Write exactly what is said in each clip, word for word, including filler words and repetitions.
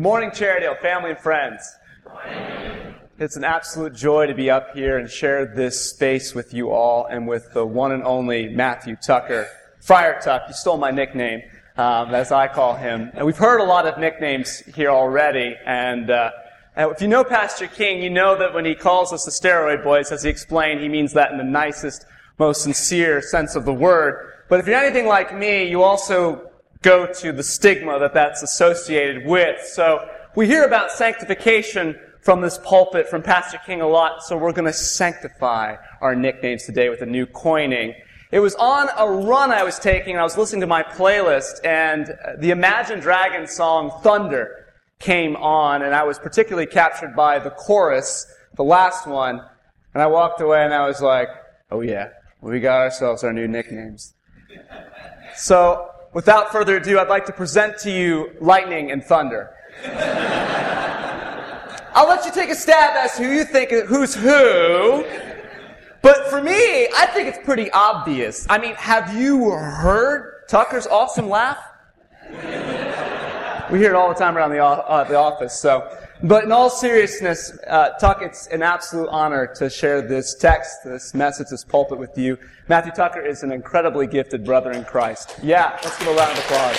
Morning, Cherrydale, family and friends. Morning. It's an absolute joy to be up here and share this space with you all and with the one and only Matthew Tucker. Friar Tuck, you stole my nickname, um, as I call him. And we've heard a lot of nicknames here already, and uh, if you know Pastor King, you know that when he calls us the steroid boys, as he explained, he means that in the nicest, most sincere sense of the word. But if you're anything like me, you also go to the stigma that that's associated with. So we hear about sanctification from this pulpit from Pastor King a lot, so we're going to sanctify our nicknames today with a new coining. It was on a run I was taking, and I was listening to my playlist, and the Imagine Dragons song Thunder came on, and I was particularly captured by the chorus, the last one, and I walked away and I was like, oh yeah, we got ourselves our new nicknames. So, without further ado, I'd like to present to you Lightning and Thunder. I'll let you take a stab as to who you think who's who. But for me, I think it's pretty obvious. I mean, have you heard Tucker's awesome laugh? We hear it all the time around the, uh, the office. So, but in all seriousness, uh, Tuck, it's an absolute honor to share this text, this message, this pulpit with you. Matthew Tucker is an incredibly gifted brother in Christ. Yeah, let's give a round of applause.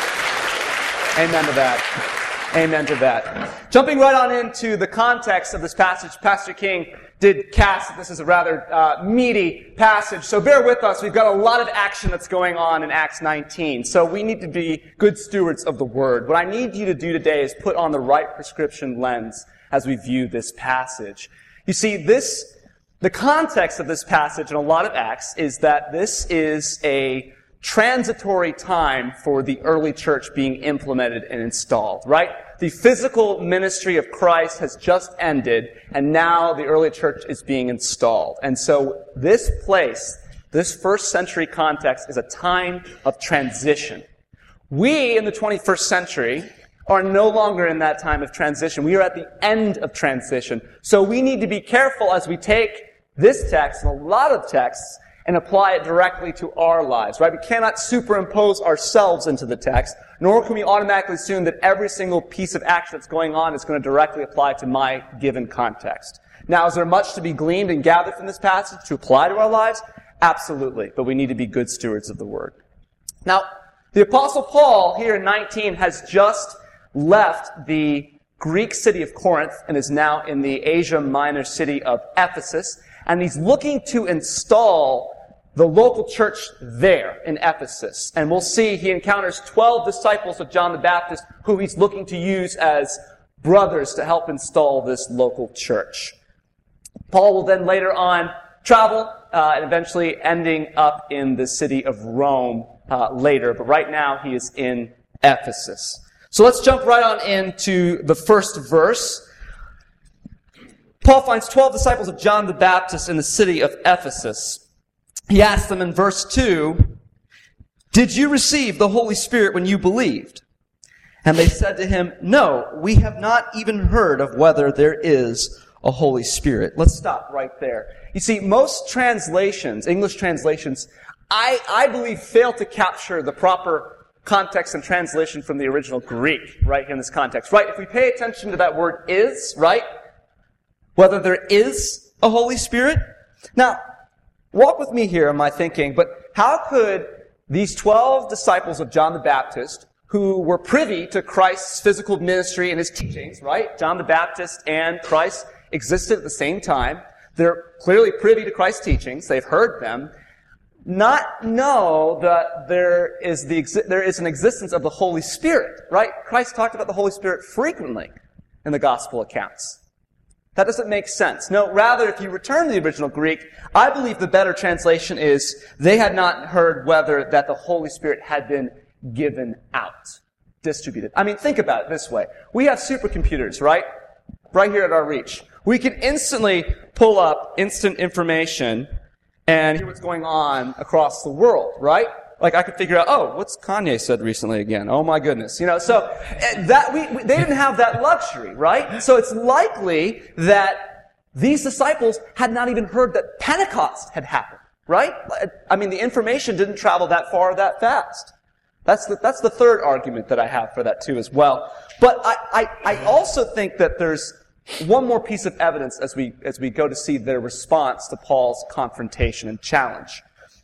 Amen to that. Amen to that. Jumping right on into the context of this passage, Pastor King did cast that this is a rather uh, meaty passage. So bear with us. We've got a lot of action that's going on in Acts nineteen. So we need to be good stewards of the Word. What I need you to do today is put on the right prescription lens as we view this passage. You see, this, the context of this passage in a lot of Acts is that this is a transitory time for the early church being implemented and installed, right? The physical ministry of Christ has just ended, and now the early church is being installed. And so this place, this first century context, is a time of transition. We, in the twenty-first century, are no longer in that time of transition. We are at the end of transition. So we need to be careful as we take this text, and a lot of texts, and apply it directly to our lives, right? We cannot superimpose ourselves into the text, nor can we automatically assume that every single piece of action that's going on is going to directly apply to my given context. Now, is there much to be gleaned and gathered from this passage to apply to our lives? Absolutely, but we need to be good stewards of the Word. Now, the Apostle Paul, here in nineteen, has just left the Greek city of Corinth and is now in the Asia Minor city of Ephesus, and he's looking to install the local church there in Ephesus. And we'll see he encounters twelve disciples of John the Baptist who he's looking to use as brothers to help install this local church. Paul will then later on travel uh, and eventually ending up in the city of Rome uh, later. But right now he is in Ephesus. So let's jump right on into the first verse. Paul finds twelve disciples of John the Baptist in the city of Ephesus. He asks them in verse two, "Did you receive the Holy Spirit when you believed?" And they said to him, "No, we have not even heard of whether there is a Holy Spirit." Let's stop right there. You see, most translations, English translations, I, I believe fail to capture the proper context and translation from the original Greek, right, in this context. Right, if we pay attention to that word is, right, whether there is a Holy Spirit. Now, walk with me here in my thinking, but how could these twelve disciples of John the Baptist, who were privy to Christ's physical ministry and his teachings, right? John the Baptist and Christ existed at the same time. They're clearly privy to Christ's teachings. They've heard them. Not know that there is the there is an existence of the Holy Spirit, right? Christ talked about the Holy Spirit frequently in the gospel accounts. That doesn't make sense. No, rather, if you return to the original Greek, I believe the better translation is, they had not heard whether that the Holy Spirit had been given out, distributed. I mean, think about it this way. We have supercomputers, right? Right here at our reach. We can instantly pull up instant information and hear what's going on across the world, right? Like, I could figure out, oh, what's Kanye said recently again? Oh my goodness. You know, so that we, we they didn't have that luxury, right? So it's likely that these disciples had not even heard that Pentecost had happened, right? I mean, the information didn't travel that far that fast. That's the, that's the third argument that I have for that too as well. But I, I, I also think that there's one more piece of evidence as we, as we go to see their response to Paul's confrontation and challenge.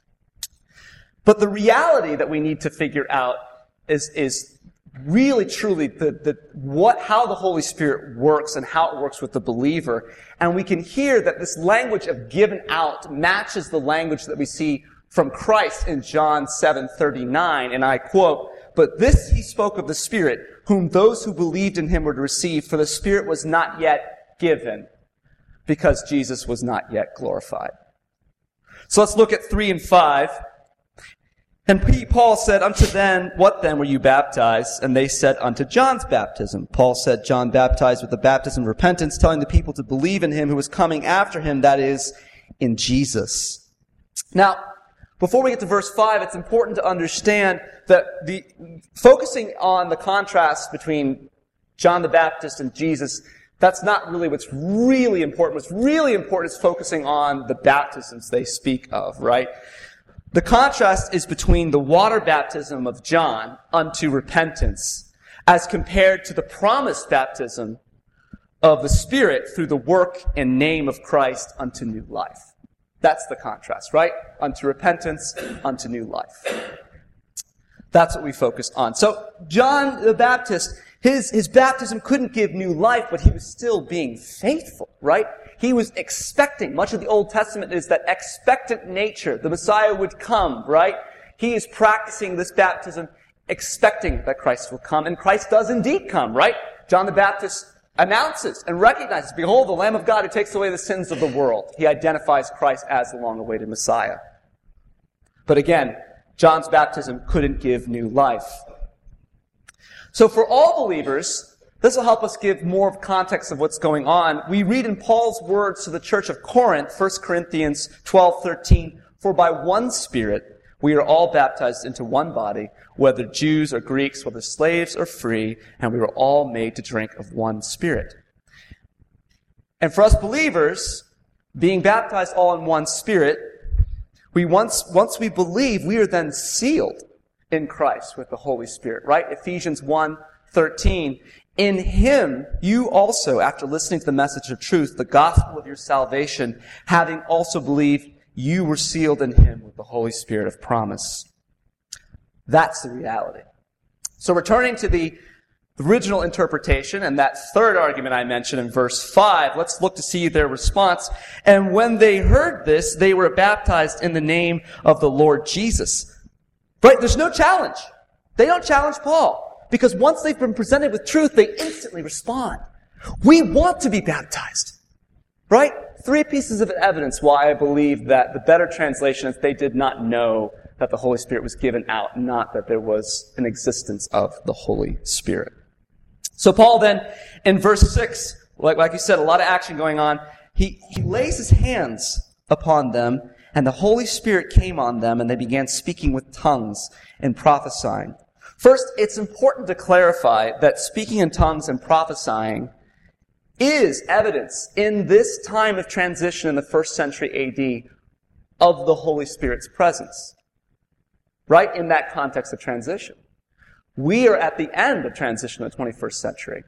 But the reality that we need to figure out is, is really truly the, the, what, how the Holy Spirit works and how it works with the believer. And we can hear that this language of given out matches the language that we see from Christ in John seven thirty-nine, and I quote, "But this he spoke of the Spirit, whom those who believed in him were to receive, for the Spirit was not yet given, because Jesus was not yet glorified." So let's look at three and five. "And Paul said unto them, What then were you baptized? And they said, Unto John's baptism. Paul said, John baptized with the baptism of repentance, telling the people to believe in him who was coming after him, that is, in Jesus." Now, before we get to verse five, it's important to understand that the focusing on the contrast between John the Baptist and Jesus, that's not really what's really important. What's really important is focusing on the baptisms they speak of, right? The contrast is between the water baptism of John unto repentance as compared to the promised baptism of the Spirit through the work and name of Christ unto new life. That's the contrast, right? Unto repentance, unto new life. That's what we focus on. So John the Baptist, his, his baptism couldn't give new life, but he was still being faithful, right? He was expecting. Much of the Old Testament is that expectant nature. The Messiah would come, right? He is practicing this baptism, expecting that Christ will come. And Christ does indeed come, right? John the Baptist announces and recognizes, "Behold, the Lamb of God who takes away the sins of the world." He identifies Christ as the long-awaited Messiah. But again, John's baptism couldn't give new life. So for all believers, this will help us give more of context of what's going on. We read in Paul's words to the church of Corinth, First Corinthians twelve thirteen, "For by one Spirit we are all baptized into one body, whether Jews or Greeks, whether slaves or free, and we were all made to drink of one Spirit." And for us believers, being baptized all in one Spirit, we once, once we believe, we are then sealed in Christ with the Holy Spirit, right? Ephesians one thirteen, "In him you also, after listening to the message of truth, the gospel of your salvation, having also believed, you were sealed in him with the Holy Spirit of promise." That's the reality. So returning to the original interpretation and that third argument I mentioned in verse five, let's look to see their response. "And when they heard this, they were baptized in the name of the Lord Jesus." Right? There's no challenge. They don't challenge Paul, because once they've been presented with truth, they instantly respond. We want to be baptized. Right? Three pieces of evidence why I believe that the better translation is they did not know that the Holy Spirit was given out, not that there was an existence of the Holy Spirit. So Paul then, in verse six, like, like you said, a lot of action going on, he, he lays his hands upon them, and the Holy Spirit came on them, and they began speaking with tongues and prophesying. First, it's important to clarify that speaking in tongues and prophesying is evidence in this time of transition in the first century A D of the Holy Spirit's presence. Right? In that context of transition. We are at the end of transition in the twenty-first century.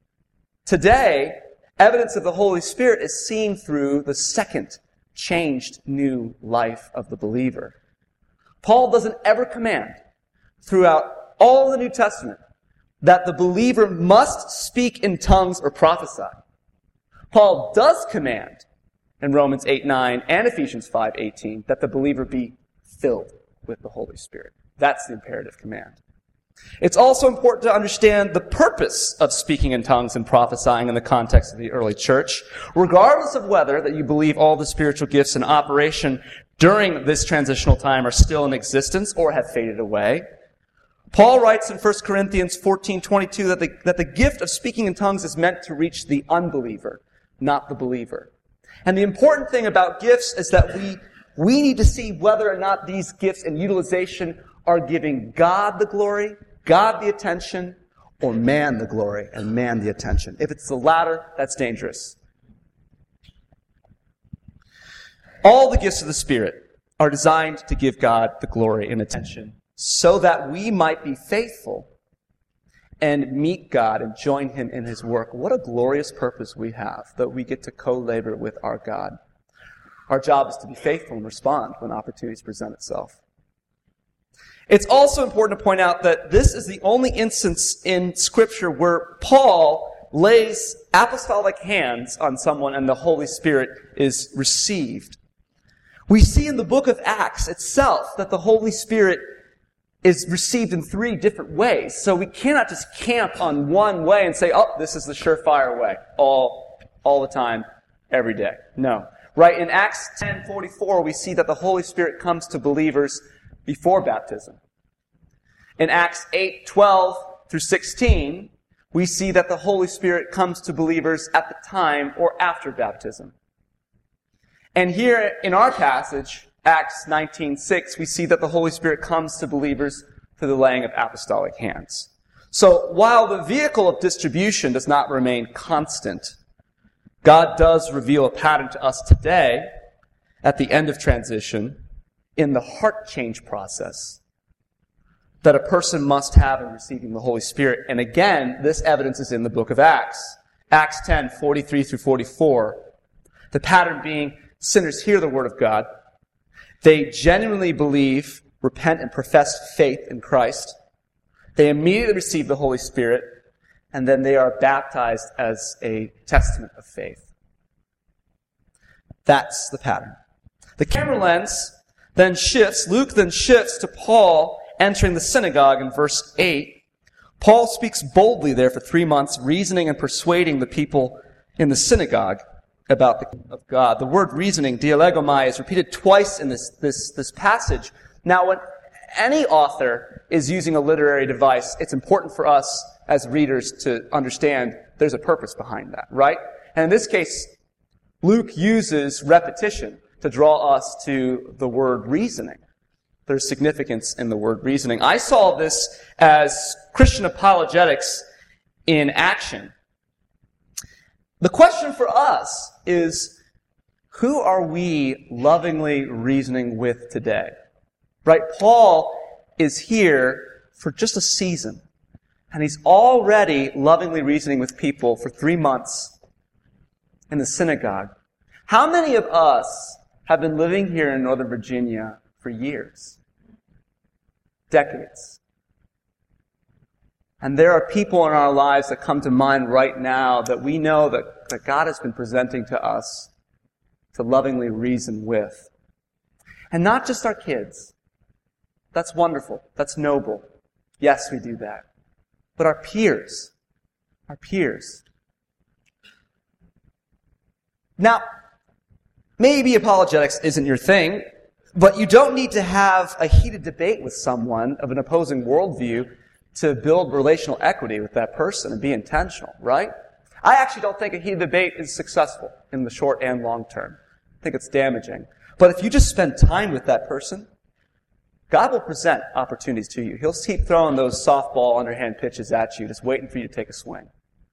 Today, evidence of the Holy Spirit is seen through the second changed new life of the believer. Paul doesn't ever command throughout all the New Testament that the believer must speak in tongues or prophesy. Paul does command in Romans eight nine and Ephesians five eighteen that the believer be filled with the Holy Spirit. That's the imperative command. It's also important to understand the purpose of speaking in tongues and prophesying in the context of the early church, regardless of whether that you believe all the spiritual gifts in operation during this transitional time are still in existence or have faded away. Paul writes in First Corinthians fourteen twenty-two that the, that the gift of speaking in tongues is meant to reach the unbeliever, not the believer. And the important thing about gifts is that we, we need to see whether or not these gifts and utilization are giving God the glory, God the attention, or man the glory and man the attention. If it's the latter, that's dangerous. All the gifts of the Spirit are designed to give God the glory and attention. so that we might be faithful and meet God and join Him in His work. What a glorious purpose we have, that we get to co-labor with our God. Our job is to be faithful and respond when opportunities present itself. It's also important to point out that this is the only instance in Scripture where Paul lays apostolic hands on someone and the Holy Spirit is received. We see in the book of Acts itself that the Holy Spirit is received in three different ways. So we cannot just camp on one way and say, oh, this is the surefire way, all, all the time, every day. No. Right? In Acts ten forty-four, we see that the Holy Spirit comes to believers before baptism. In Acts eight twelve through sixteen, we see that the Holy Spirit comes to believers at the time or after baptism. And here in our passage, Acts nineteen six, we see that the Holy Spirit comes to believers through the laying of apostolic hands. So while the vehicle of distribution does not remain constant, God does reveal a pattern to us today at the end of transition in the heart change process that a person must have in receiving the Holy Spirit. And again, this evidence is in the book of Acts. Acts ten forty-three through forty-four. The pattern being sinners hear the word of God. They genuinely believe, repent, and profess faith in Christ. They immediately receive the Holy Spirit, and then they are baptized as a testament of faith. That's the pattern. The camera lens then shifts, Luke then shifts to Paul entering the synagogue in verse eight. Paul speaks boldly there for three months, reasoning and persuading the people in the synagogue about the kingdom of God. The word reasoning, dialegomai, is repeated twice in this, this, this passage. Now, when any author is using a literary device, it's important for us as readers to understand there's a purpose behind that, right? And in this case, Luke uses repetition to draw us to the word reasoning. There's significance in the word reasoning. I saw this as Christian apologetics in action. The question for us is, who are we lovingly reasoning with today? Right? Paul is here for just a season, and he's already lovingly reasoning with people for three months in the synagogue. How many of us have been living here in Northern Virginia for years? Decades. And there are people in our lives that come to mind right now that we know that, that God has been presenting to us to lovingly reason with. And not just our kids. That's wonderful. That's noble. Yes, we do that. But our peers. Our peers. Now, maybe apologetics isn't your thing, but you don't need to have a heated debate with someone of an opposing worldview to build relational equity with that person and be intentional, right? I actually don't think a heated debate is successful in the short and long term. I think it's damaging. But if you just spend time with that person, God will present opportunities to you. He'll keep throwing those softball underhand pitches at you, just waiting for you to take a swing.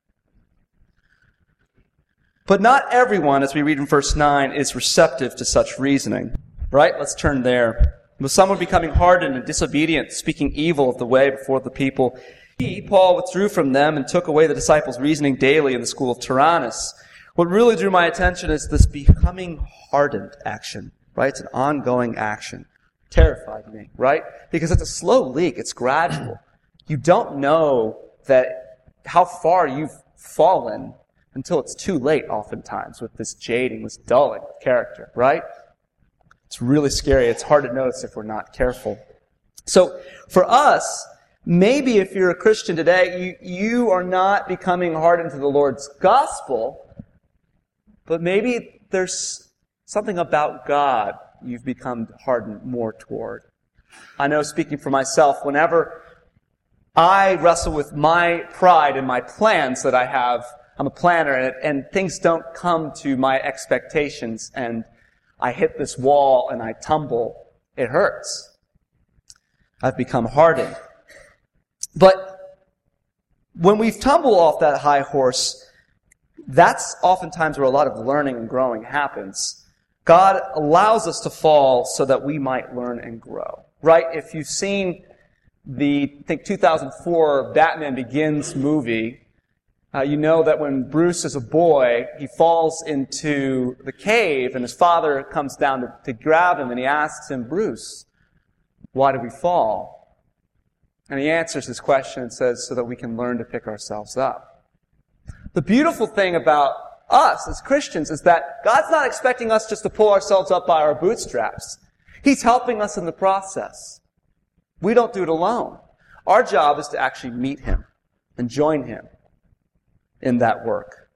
But not everyone, as we read in verse nine, is receptive to such reasoning. Right? Let's turn there. With someone becoming hardened and disobedient, speaking evil of the way before the people, he, Paul, withdrew from them and took away the disciples' reasoning daily in the school of Tyrannus. What really drew my attention is this becoming hardened action. Right? It's an ongoing action. Terrified me. Right? Because it's a slow leak. It's gradual. You don't know that how far you've fallen until it's too late oftentimes with this jading, this dulling of character. Right? It's really scary. It's hard to notice if we're not careful. So for us, maybe if you're a Christian today, you, you are not becoming hardened to the Lord's gospel, but maybe there's something about God you've become hardened more toward. I know, speaking for myself, whenever I wrestle with my pride and my plans that I have, I'm a planner, and, and things don't come to my expectations, and I hit this wall and I tumble, it hurts. I've become hardened. But when we tumble off that high horse, that's oftentimes where a lot of learning and growing happens. God allows us to fall so that we might learn and grow. Right? If you've seen the, I think, two thousand four Batman Begins movie, uh, you know that when Bruce is a boy, he falls into the cave and his father comes down to, to grab him and he asks him, Bruce, why did we fall? And he answers this question and says, so that we can learn to pick ourselves up. The beautiful thing about us as Christians is that God's not expecting us just to pull ourselves up by our bootstraps. He's helping us in the process. We don't do it alone. Our job is to actually meet Him and join Him in that work.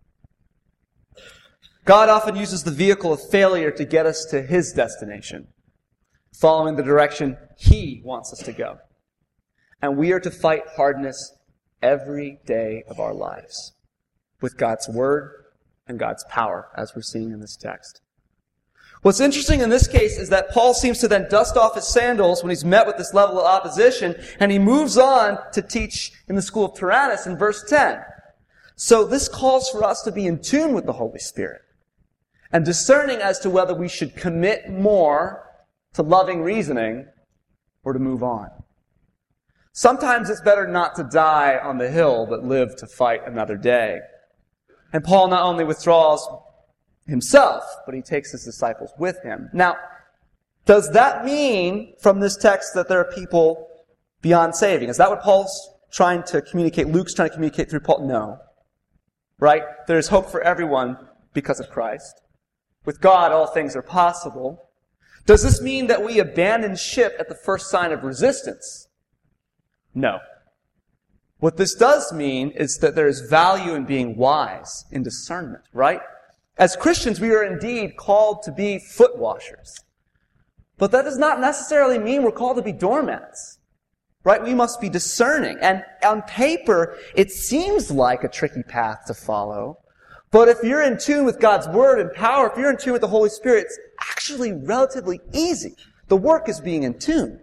God often uses the vehicle of failure to get us to His destination, following the direction He wants us to go. And we are to fight hardness every day of our lives with God's Word and God's power, as we're seeing in this text. What's interesting in this case is that Paul seems to then dust off his sandals when he's met with this level of opposition, and he moves on to teach in the school of Tyrannus in verse ten. So this calls for us to be in tune with the Holy Spirit and discerning as to whether we should commit more to loving reasoning or to move on. Sometimes it's better not to die on the hill, but live to fight another day. And Paul not only withdraws himself, but he takes his disciples with him. Now, does that mean from this text that there are people beyond saving? Is that what Paul's trying to communicate? Luke's trying to communicate through Paul? No. Right? There is hope for everyone because of Christ. With God, all things are possible. Does this mean that we abandon ship at the first sign of resistance? No. What this does mean is that there is value in being wise, in discernment, right? As Christians, we are indeed called to be foot washers. But that does not necessarily mean we're called to be doormats, right? We must be discerning. And on paper, it seems like a tricky path to follow. But if you're in tune with God's Word and power, if you're in tune with the Holy Spirit, it's actually relatively easy. The work is being in tune.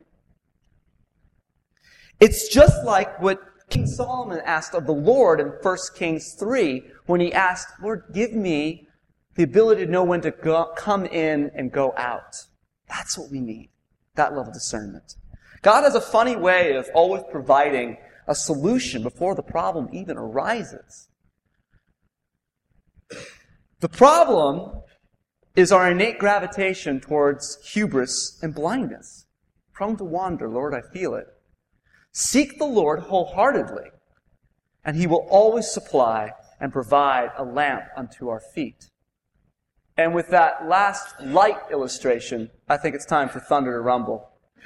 It's just like what King Solomon asked of the Lord in First Kings three, when he asked, Lord, give me the ability to know when to go, come in and go out. That's what we need, that level of discernment. God has a funny way of always providing a solution before the problem even arises. The problem is our innate gravitation towards hubris and blindness. Prone to wander, Lord, I feel it. Seek the Lord wholeheartedly, and He will always supply and provide a lamp unto our feet. And with that last light illustration, I think it's time for thunder to rumble.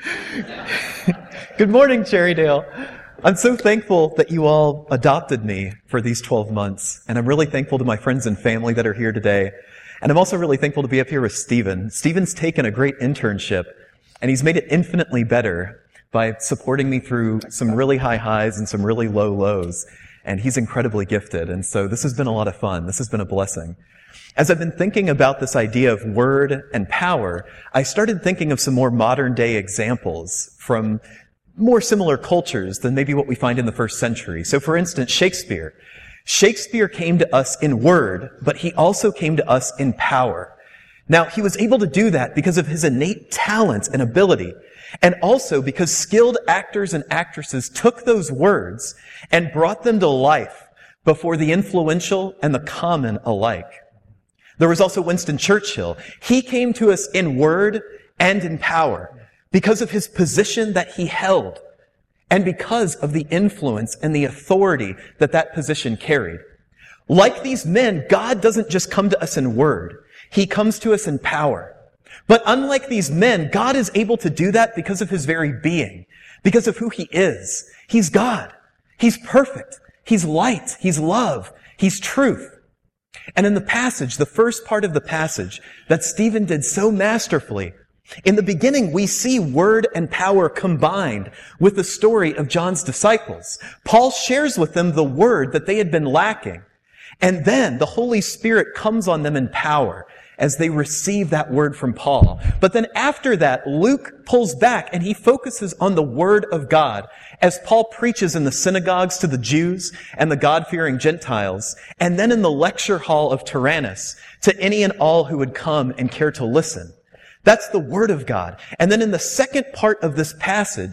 Good morning, Cherrydale. I'm so thankful that you all adopted me for these twelve months, and I'm really thankful to my friends and family that are here today. And I'm also really thankful to be up here with Stephen. Stephen's taken a great internship, and he's made it infinitely better by supporting me through some really high highs and some really low lows. And he's incredibly gifted. And so this has been a lot of fun. This has been a blessing. As I've been thinking about this idea of word and power, I started thinking of some more modern day examples from more similar cultures than maybe what we find in the first century. So for instance, Shakespeare. Shakespeare came to us in word, but he also came to us in power. Now, he was able to do that because of his innate talent and ability, and also because skilled actors and actresses took those words and brought them to life before the influential and the common alike. There was also Winston Churchill. He came to us in word and in power because of his position that he held and because of the influence and the authority that that position carried. Like these men, God doesn't just come to us in word. He comes to us in power. But unlike these men, God is able to do that because of His very being, because of who He is. He's God. He's perfect. He's light. He's love. He's truth. And in the passage, the first part of the passage that Stephen did so masterfully, in the beginning we see word and power combined with the story of John's disciples. Paul shares with them the word that they had been lacking. And then the Holy Spirit comes on them in power as they receive that word from Paul. But then after that, Luke pulls back and he focuses on the word of God as Paul preaches in the synagogues to the Jews and the God-fearing Gentiles, and then in the lecture hall of Tyrannus to any and all who would come and care to listen. That's the word of God. And then in the second part of this passage,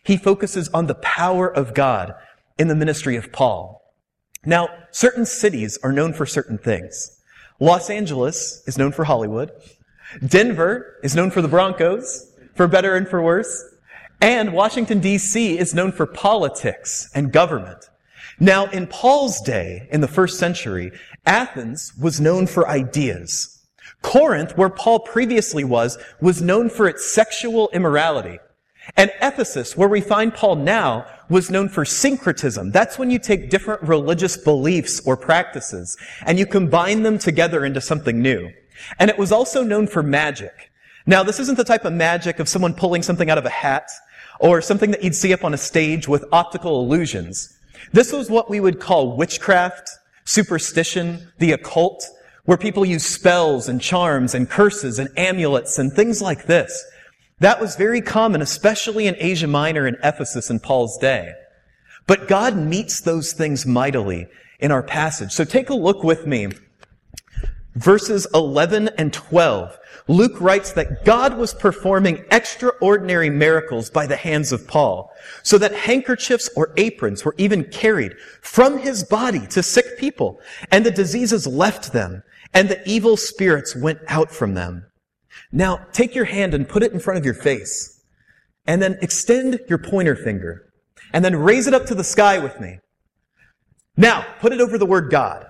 he focuses on the power of God in the ministry of Paul. Now, certain cities are known for certain things. Los Angeles is known for Hollywood. Denver is known for the Broncos, for better and for worse. And Washington, D C is known for politics and government. Now, in Paul's day, in the first century, Athens was known for ideas. Corinth, where Paul previously was, was known for its sexual immorality. And Ephesus, where we find Paul now, was known for syncretism. That's when you take different religious beliefs or practices and you combine them together into something new. And it was also known for magic. Now, this isn't the type of magic of someone pulling something out of a hat or something that you'd see up on a stage with optical illusions. This was what we would call witchcraft, superstition, the occult, where people use spells and charms and curses and amulets and things like this. That was very common, especially in Asia Minor and Ephesus in Paul's day. But God meets those things mightily in our passage. So take a look with me. Verses eleven and twelve. Luke writes that God was performing extraordinary miracles by the hands of Paul, so that handkerchiefs or aprons were even carried from his body to sick people, and the diseases left them, and the evil spirits went out from them. Now, take your hand and put it in front of your face, and then extend your pointer finger, and then raise it up to the sky with me. Now, put it over the word God.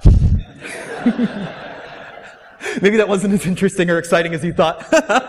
Maybe that wasn't as interesting or exciting as you thought.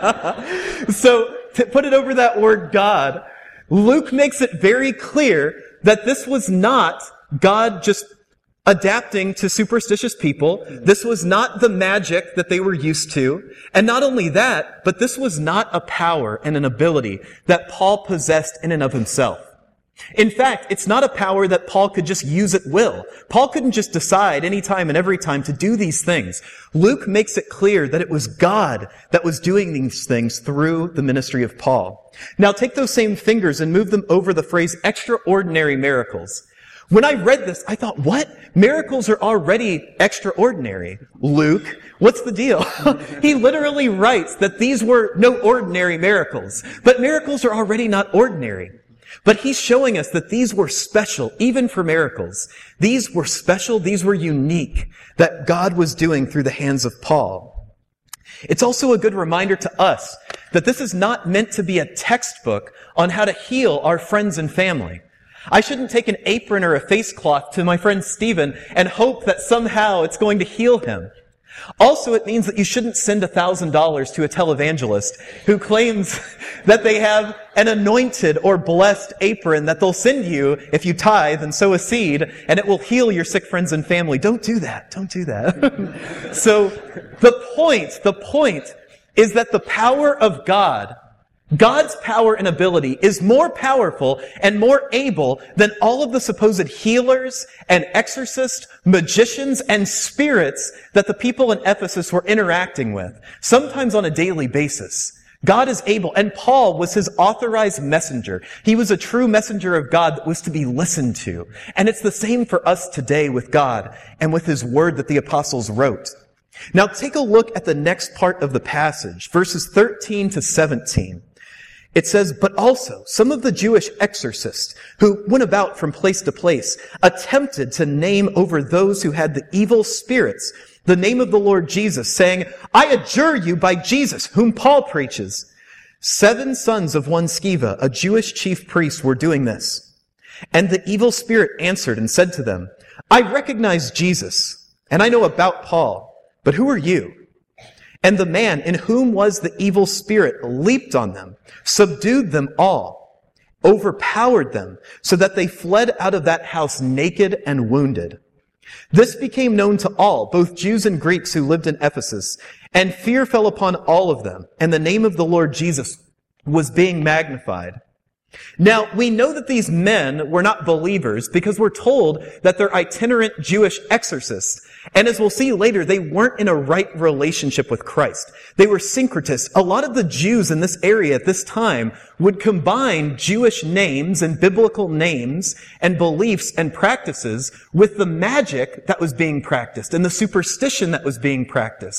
So, to put it over that word God, Luke makes it very clear that this was not God just adapting to superstitious people. This was not the magic that they were used to. And not only that, but this was not a power and an ability that Paul possessed in and of himself. In fact, it's not a power that Paul could just use at will. Paul couldn't just decide anytime and every time to do these things. Luke makes it clear that it was God that was doing these things through the ministry of Paul. Now take those same fingers and move them over the phrase extraordinary miracles. When I read this, I thought, what? Miracles are already extraordinary. Luke, what's the deal? He literally writes that these were no ordinary miracles. But miracles are already not ordinary. But he's showing us that these were special, even for miracles. These were special, these were unique, that God was doing through the hands of Paul. It's also a good reminder to us that this is not meant to be a textbook on how to heal our friends and family. I shouldn't take an apron or a face cloth to my friend Stephen and hope that somehow it's going to heal him. Also, it means that you shouldn't send a thousand dollars to a televangelist who claims that they have an anointed or blessed apron that they'll send you if you tithe and sow a seed, and it will heal your sick friends and family. Don't do that. Don't do that. So, the point, the point is that the power of God, God's power and ability is more powerful and more able than all of the supposed healers and exorcists, magicians, and spirits that the people in Ephesus were interacting with, sometimes on a daily basis. God is able, and Paul was his authorized messenger. He was a true messenger of God that was to be listened to. And it's the same for us today with God and with his word that the apostles wrote. Now take a look at the next part of the passage, verses thirteen to seventeen. It says, but also some of the Jewish exorcists who went about from place to place attempted to name over those who had the evil spirits the name of the Lord Jesus, saying, I adjure you by Jesus, whom Paul preaches. Seven sons of one Sceva, a Jewish chief priest, were doing this. And the evil spirit answered and said to them, I recognize Jesus, and I know about Paul, but who are you? And the man in whom was the evil spirit leaped on them, subdued them all, overpowered them, so that they fled out of that house naked and wounded. This became known to all, both Jews and Greeks who lived in Ephesus, and fear fell upon all of them, and the name of the Lord Jesus was being magnified. Now, we know that these men were not believers because we're told that they're itinerant Jewish exorcists. And as we'll see later, they weren't in a right relationship with Christ. They were syncretists. A lot of the Jews in this area at this time would combine Jewish names and biblical names and beliefs and practices with the magic that was being practiced and the superstition that was being practiced.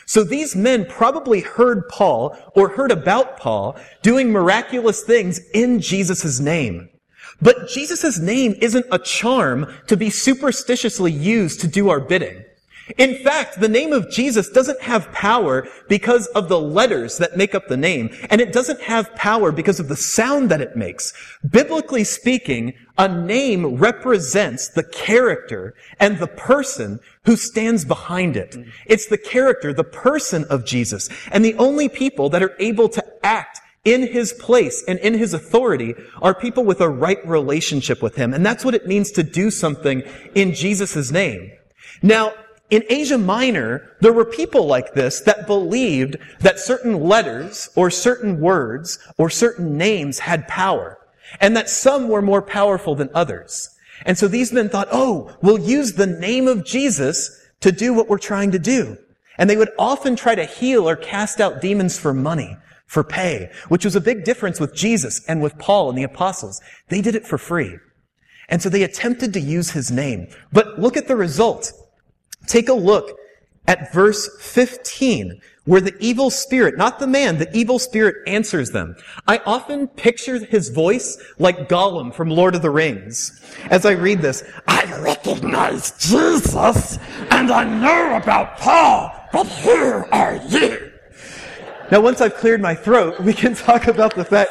So these men probably heard Paul or heard about Paul doing miraculous things in Jesus' name. But Jesus' name isn't a charm to be superstitiously used to do our bidding. In fact, the name of Jesus doesn't have power because of the letters that make up the name, and it doesn't have power because of the sound that it makes. Biblically speaking, a name represents the character and the person who stands behind it. It's the character, the person of Jesus, and the only people that are able to act in his place and in his authority are people with a right relationship with him. And that's what it means to do something in Jesus' name. Now, in Asia Minor, there were people like this that believed that certain letters or certain words or certain names had power, and that some were more powerful than others. And so these men thought, oh, we'll use the name of Jesus to do what we're trying to do. And they would often try to heal or cast out demons for money, for pay, which was a big difference with Jesus and with Paul and the apostles. They did it for free. And so they attempted to use his name. But look at the result. Take a look at verse fifteen, where the evil spirit, not the man, the evil spirit answers them. I often picture his voice like Gollum from Lord of the Rings. As I read this, I recognize Jesus, and I know about Paul, but who are you? Now, once I've cleared my throat, we can talk about the fact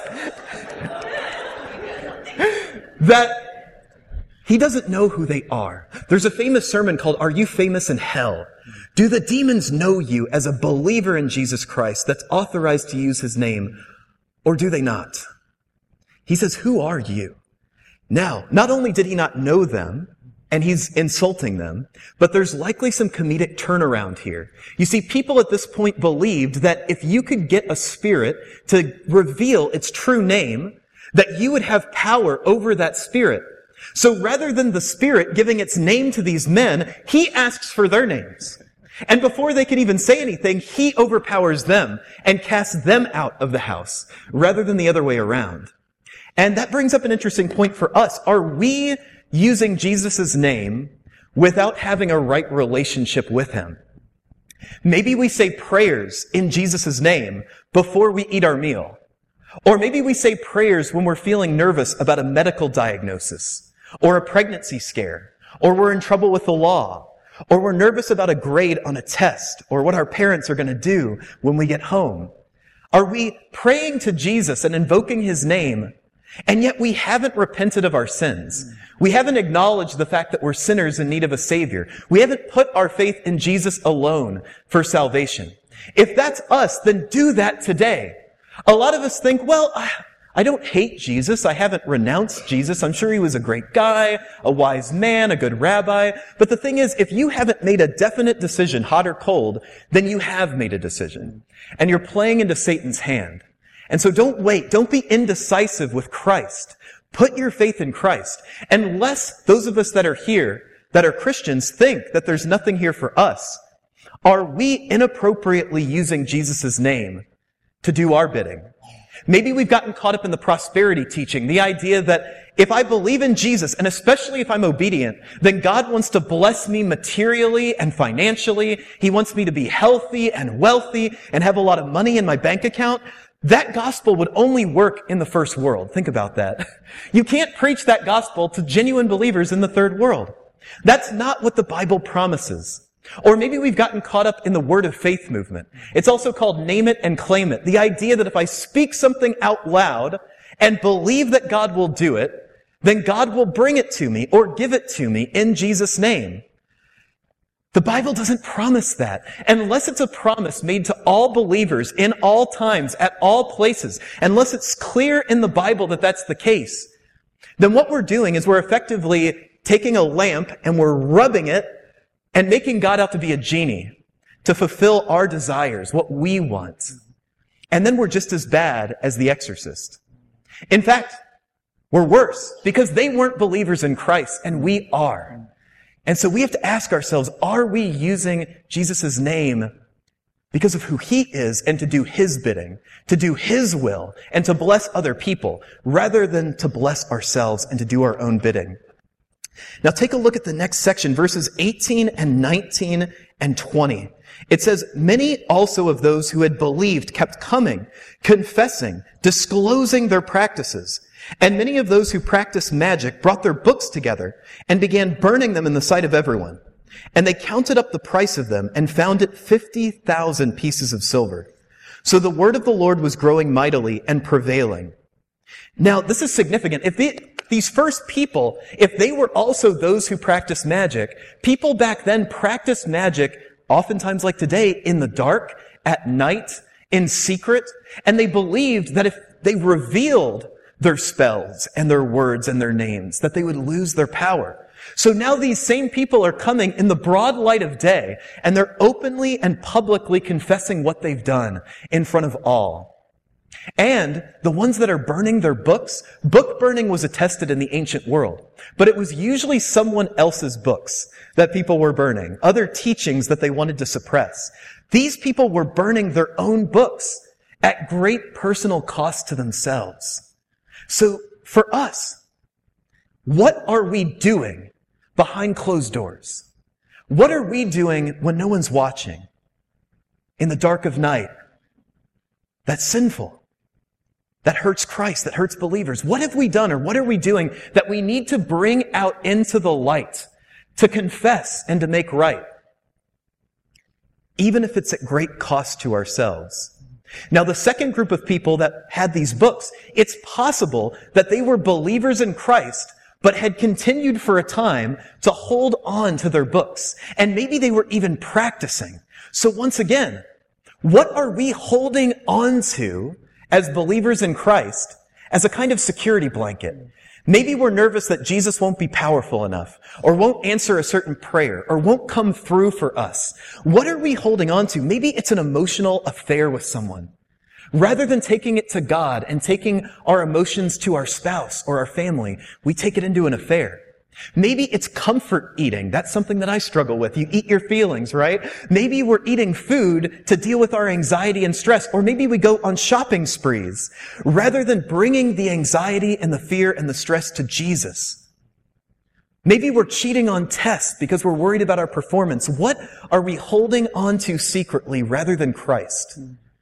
that he doesn't know who they are. There's a famous sermon called, Are You Famous in Hell? Do the demons know you as a believer in Jesus Christ that's authorized to use his name, or do they not? He says, who are you? Now, not only did he not know them, and he's insulting them, but there's likely some comedic turnaround here. You see, people at this point believed that if you could get a spirit to reveal its true name, that you would have power over that spirit. So rather than the spirit giving its name to these men, he asks for their names. And before they can even say anything, he overpowers them and casts them out of the house, rather than the other way around. And that brings up an interesting point for us. Are we using Jesus' name without having a right relationship with him? Maybe we say prayers in Jesus' name before we eat our meal. Or maybe we say prayers when we're feeling nervous about a medical diagnosis, or a pregnancy scare, or we're in trouble with the law, or we're nervous about a grade on a test, or what our parents are going to do when we get home. Are we praying to Jesus and invoking his name, and yet we haven't repented of our sins? We haven't acknowledged the fact that we're sinners in need of a Savior. We haven't put our faith in Jesus alone for salvation. If that's us, then do that today. A lot of us think, well, I don't hate Jesus. I haven't renounced Jesus. I'm sure he was a great guy, a wise man, a good rabbi. But the thing is, if you haven't made a definite decision, hot or cold, then you have made a decision. And you're playing into Satan's hand. And so don't wait. Don't be indecisive with Christ. Put your faith in Christ. Unless those of us that are here, that are Christians, think that there's nothing here for us, are we inappropriately using Jesus' name to do our bidding? Maybe we've gotten caught up in the prosperity teaching, the idea that if I believe in Jesus, and especially if I'm obedient, then God wants to bless me materially and financially. He wants me to be healthy and wealthy and have a lot of money in my bank account. That gospel would only work in the first world. Think about that. You can't preach that gospel to genuine believers in the third world. That's not what the Bible promises. Or maybe we've gotten caught up in the word of faith movement. It's also called name it and claim it. The idea that if I speak something out loud and believe that God will do it, then God will bring it to me or give it to me in Jesus' name. The Bible doesn't promise that. Unless it's a promise made to all believers in all times, at all places, unless it's clear in the Bible that that's the case, then what we're doing is we're effectively taking a lamp and we're rubbing it and making God out to be a genie to fulfill our desires, what we want. And then we're just as bad as the exorcist. In fact, we're worse because they weren't believers in Christ and we are. And so we have to ask ourselves, are we using Jesus' name because of who he is and to do his bidding, to do his will, and to bless other people, rather than to bless ourselves and to do our own bidding? Now take a look at the next section, verses eighteen and nineteen and twenty. It says, many also of those who had believed kept coming, confessing, disclosing their practices. And many of those who practiced magic brought their books together and began burning them in the sight of everyone. And they counted up the price of them and found it fifty thousand pieces of silver. So the word of the Lord was growing mightily and prevailing. Now, this is significant. If the, these first people, if they were also those who practiced magic, people back then practiced magic, oftentimes like today, in the dark, at night, in secret, and they believed that if they revealed their spells and their words and their names, that they would lose their power. So now these same people are coming in the broad light of day, and they're openly and publicly confessing what they've done in front of all. And the ones that are burning their books, book burning was attested in the ancient world, but it was usually someone else's books that people were burning, other teachings that they wanted to suppress. These people were burning their own books at great personal cost to themselves. So for us, what are we doing behind closed doors? What are we doing when no one's watching? In the dark of night? That's sinful. That hurts Christ, that hurts believers. What have we done or what are we doing that we need to bring out into the light, to confess and to make right? Even if it's at great cost to ourselves. Now, the second group of people that had these books, it's possible that they were believers in Christ, but had continued for a time to hold on to their books. And maybe they were even practicing. So once again, what are we holding on to as believers in Christ as a kind of security blanket? Maybe we're nervous that Jesus won't be powerful enough, or won't answer a certain prayer, or won't come through for us. What are we holding on to? Maybe it's an emotional affair with someone. Rather than taking it to God and taking our emotions to our spouse or our family, we take it into an affair. Maybe it's comfort eating. That's something that I struggle with. You eat your feelings, right? Maybe we're eating food to deal with our anxiety and stress. Or maybe we go on shopping sprees rather than bringing the anxiety and the fear and the stress to Jesus. Maybe we're cheating on tests because we're worried about our performance. What are we holding on to secretly rather than Christ?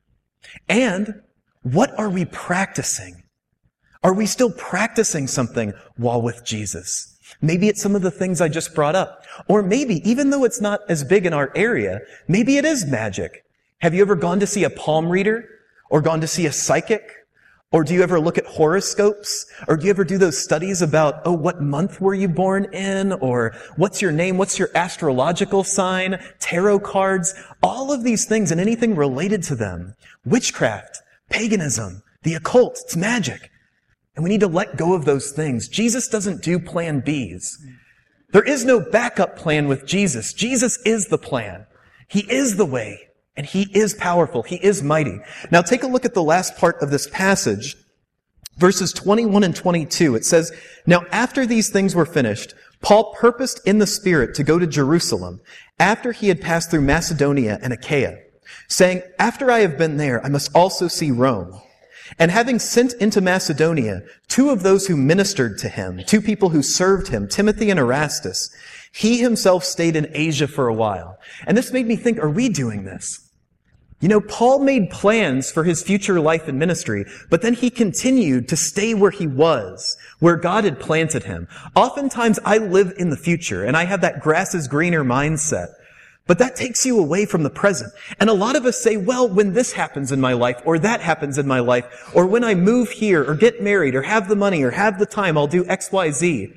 And what are we practicing? Are we still practicing something while with Jesus? Maybe it's some of the things I just brought up. Or maybe, even though it's not as big in our area, maybe it is magic. Have you ever gone to see a palm reader? Or gone to see a psychic? Or do you ever look at horoscopes? Or do you ever do those studies about, oh, what month were you born in? Or what's your name? What's your astrological sign? Tarot cards? All of these things and anything related to them. Witchcraft, paganism, the occult, it's magic. And we need to let go of those things. Jesus doesn't do plan Bs. There is no backup plan with Jesus. Jesus is the plan. He is the way, and He is powerful. He is mighty. Now take a look at the last part of this passage, verses twenty-one and twenty-two. It says, "Now after these things were finished, Paul purposed in the Spirit to go to Jerusalem, after he had passed through Macedonia and Achaia, saying, 'After I have been there, I must also see Rome.' And having sent into Macedonia two of those who ministered to him, two people who served him, Timothy and Erastus, he himself stayed in Asia for a while." And this made me think, are we doing this? You know, Paul made plans for his future life and ministry, but then he continued to stay where he was, where God had planted him. Oftentimes I live in the future, and I have that grass is greener mindset. But that takes you away from the present. And a lot of us say, well, when this happens in my life, or that happens in my life, or when I move here, or get married, or have the money, or have the time, I'll do X, Y, Z.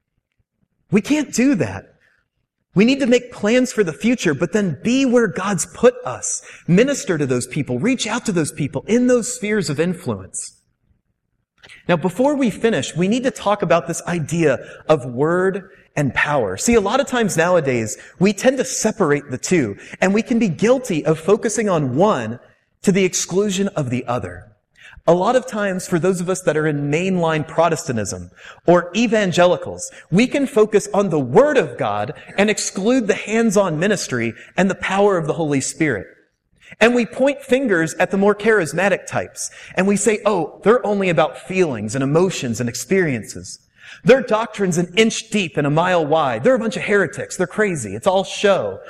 We can't do that. We need to make plans for the future, but then be where God's put us. Minister to those people. Reach out to those people in those spheres of influence. Now, before we finish, we need to talk about this idea of word and power. See, a lot of times nowadays, we tend to separate the two, and we can be guilty of focusing on one to the exclusion of the other. A lot of times, for those of us that are in mainline Protestantism or evangelicals, we can focus on the Word of God and exclude the hands-on ministry and the power of the Holy Spirit. And we point fingers at the more charismatic types, and we say, oh, they're only about feelings and emotions and experiences. Their doctrine's an inch deep and a mile wide. They're a bunch of heretics. They're crazy. It's all show.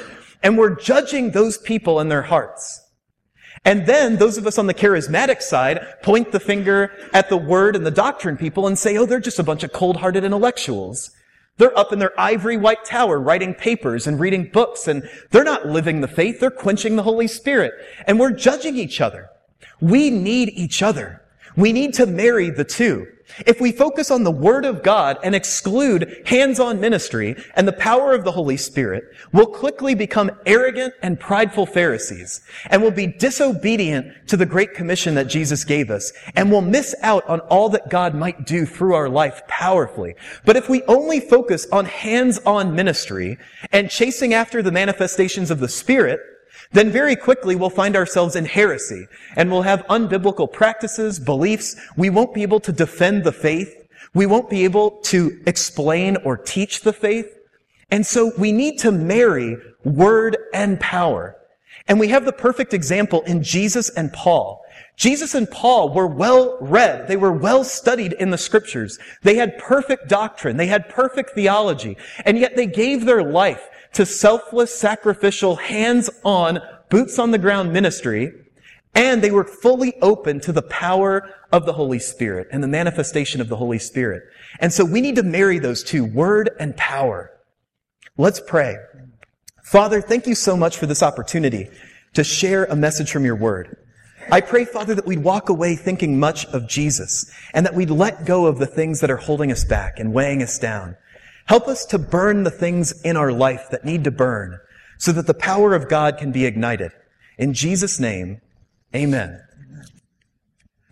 and we're judging those people in their hearts. And then those of us on the charismatic side point the finger at the word and the doctrine people and say, oh, they're just a bunch of cold-hearted intellectuals. They're up in their ivory white tower writing papers and reading books, and they're not living the faith, they're quenching the Holy Spirit. And we're judging each other. We need each other. We need to marry the two. If we focus on the Word of God and exclude hands-on ministry and the power of the Holy Spirit, we'll quickly become arrogant and prideful Pharisees, and we'll be disobedient to the Great Commission that Jesus gave us, and we'll miss out on all that God might do through our life powerfully. But if we only focus on hands-on ministry and chasing after the manifestations of the Spirit, then very quickly we'll find ourselves in heresy, and we'll have unbiblical practices, beliefs. We won't be able to defend the faith. We won't be able to explain or teach the faith. And so we need to marry word and power. And we have the perfect example in Jesus and Paul. Jesus and Paul were well read. They were well studied in the scriptures. They had perfect doctrine. They had perfect theology. And yet they gave their life to selfless, sacrificial, hands-on, boots-on-the-ground ministry, and they were fully open to the power of the Holy Spirit and the manifestation of the Holy Spirit. And so we need to marry those two, word and power. Let's pray. Father, thank you so much for this opportunity to share a message from your word. I pray, Father, that we'd walk away thinking much of Jesus, and that we'd let go of the things that are holding us back and weighing us down. Help us to burn the things in our life that need to burn so that the power of God can be ignited. In Jesus' name, amen.